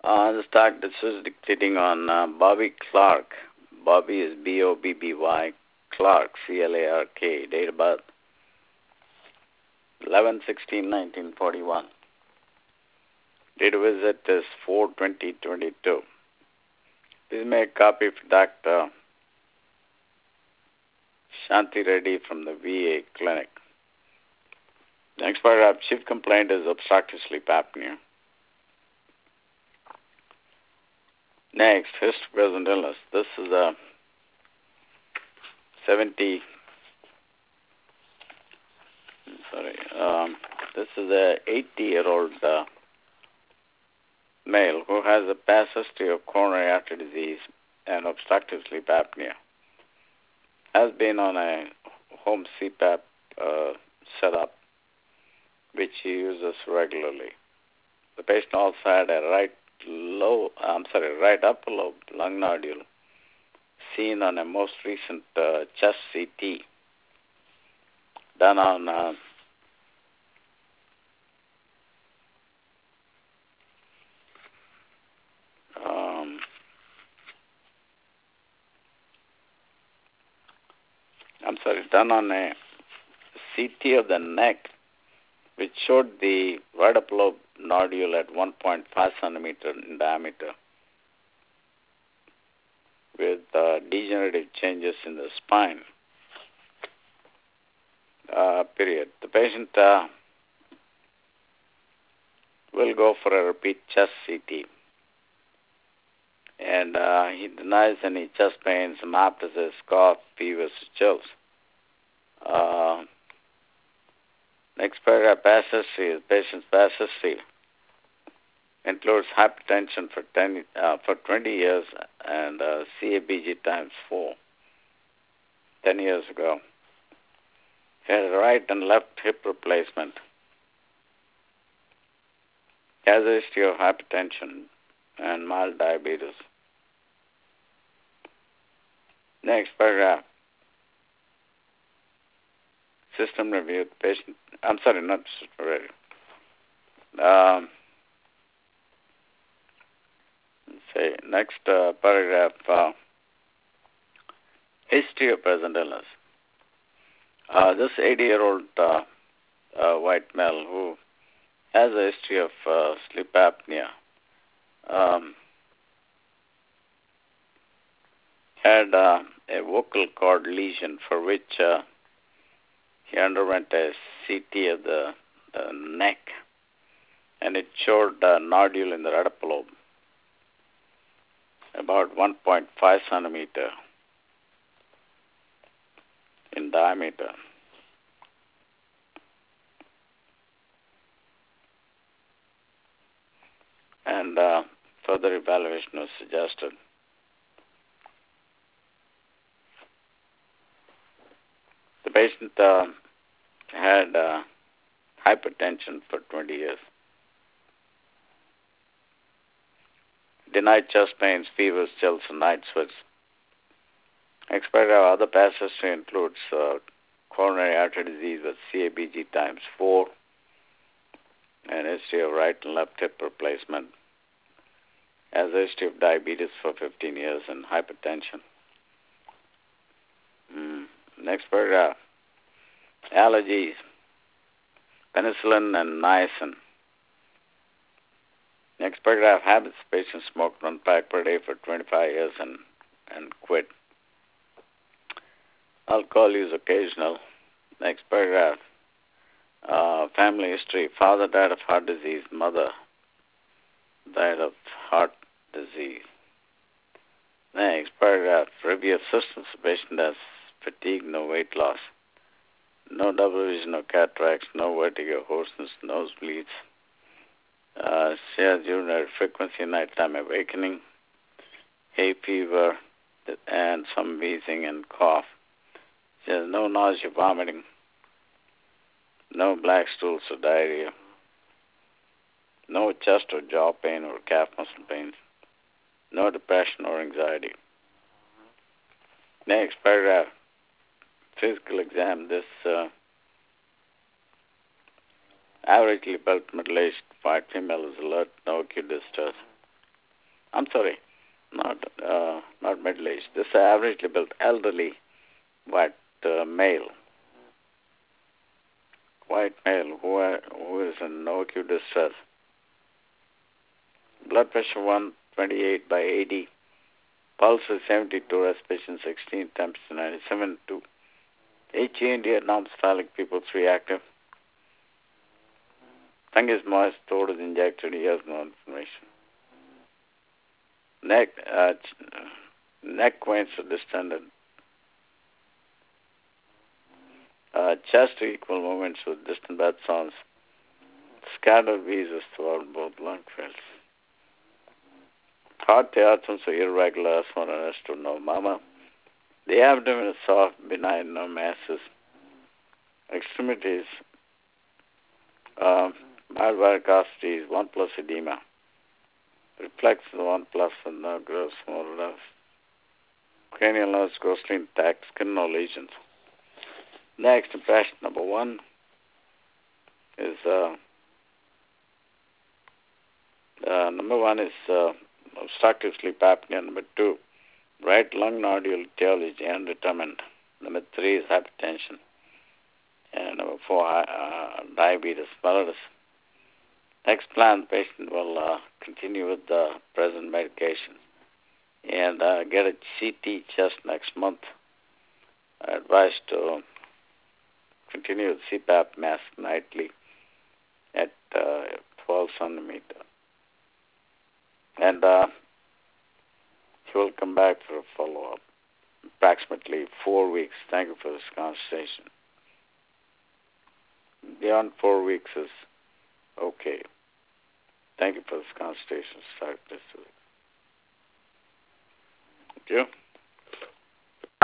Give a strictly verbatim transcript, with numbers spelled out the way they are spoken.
Uh, the start, this is dictating on uh, Bobby Clark. Bobby is B O B B Y, Clark, C L A R K, date of birth eleven sixteen nineteen forty-one. Date of visit is four twenty twenty-two. Please make a copy for Doctor Shanti Reddy from the V A clinic. Next paragraph, chief complaint is obstructive sleep apnea. Next, history present illness. This is a seventy, sorry, um, this is a eighty-year-old uh, male who has a past history of coronary artery disease and obstructive sleep apnea. Has been on a home C PAP uh, setup, which he uses regularly. The patient also had a right low, I'm sorry, right upper lobe lung nodule seen on a most recent uh, chest C T done on uh, um, I'm sorry, done on a C T of the neck, which showed the right upper lobe nodule at one point five centimeter in diameter, with uh, degenerative changes in the spine. Uh, period. The patient uh, will go for a repeat chest C T, and uh, he denies any chest pains, hemoptysis, cough, fevers, chills. Uh, next paragraph, past history. The patient's past history includes hypertension for ten, uh, for twenty years and uh, C A B G times four. Ten years ago, he had a right and left hip replacement. He has a history of hypertension and mild diabetes. Next paragraph. System review. Patient. I'm sorry, not system review. Um, say next uh, paragraph. Uh, history of present illness. Uh, this eighty-year-old uh, uh, white male who has a history of uh, sleep apnea um, had uh, a vocal cord lesion for which uh, he underwent a C T of the, the neck, and it showed a nodule in the right upper lobe, about one point five centimeter in diameter. And uh, further evaluation was suggested. The patient uh, had uh, hypertension for twenty years. Denied chest pains, fevers, chills, and night sweats. Expired other past history includes uh, coronary artery disease with C A B G times four, and history of right and left hip replacement. Has a history of diabetes for fifteen years and hypertension. Mm. Next paragraph. Allergies. Penicillin and niacin. Next paragraph. Habits. Patient smoked one pack per day for twenty-five years and, and quit. Alcohol use occasional. Next paragraph. Uh, family history. Father died of heart disease. Mother died of heart disease. Next paragraph. Review of symptoms. The patient has fatigue, no weight loss. No double vision, no cataracts, no vertigo, hoarseness, nosebleeds. Uh, she has urinary frequency, nighttime awakening, hay fever, and some wheezing and cough. She has no nausea, vomiting, no black stools or diarrhea, no chest or jaw pain or calf muscle pains, no depression or anxiety. Next paragraph. Physical exam. This uh, averagely built middle-aged white female is alert, no acute distress. I'm sorry, not uh, not middle-aged. This is averagely built elderly white uh, male, white male who are, who is in no acute distress. Blood pressure one twenty-eight by eighty, pulse is seventy-two, respiration sixteen, temperature ninety-seven two. H E N D non-cephalic pupils reactive. Tongue is moist, throat is injected, he has no inflammation. Neck, uh, neck veins are distended. Uh, chest equal movements with distant breath sounds. Scattered wheezes throughout both lung fields. Heart theatums are irregular, as one understood, no mama. The abdomen is soft, benign, no masses. Extremities, uh, mild varicosity is one plus edema. Reflex the one plus and no gross more or less. Cranial nerves grossly intact, skin no lesions. Next, impression number one is uh, uh, number one is uh, obstructive sleep apnea. Number two, right lung nodule etiology undetermined. Number three is hypertension. And number four, uh, diabetes mellitus. Next plan, the patient will uh, continue with the present medication and uh, get a C T chest next month. I advise to continue with C PAP mask nightly at uh, twelve centimeter. And uh, he will come back for a follow-up, approximately four weeks. Thank you for this conversation. Beyond four weeks is okay. Thank you for this conversation. Start this week. Thank you.